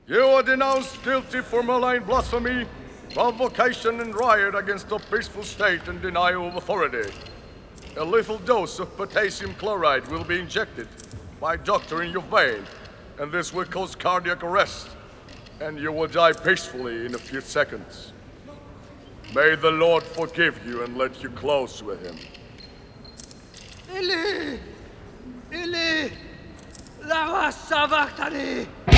You are denounced guilty for malign blasphemy, provocation and riot against a peaceful state and denial of authority. A lethal dose of potassium chloride will be injected by a doctor in your vein, and this will cause cardiac arrest, and you will die peacefully in a few seconds. May the Lord forgive you and let you close with him. Ili! Lama sabachthani!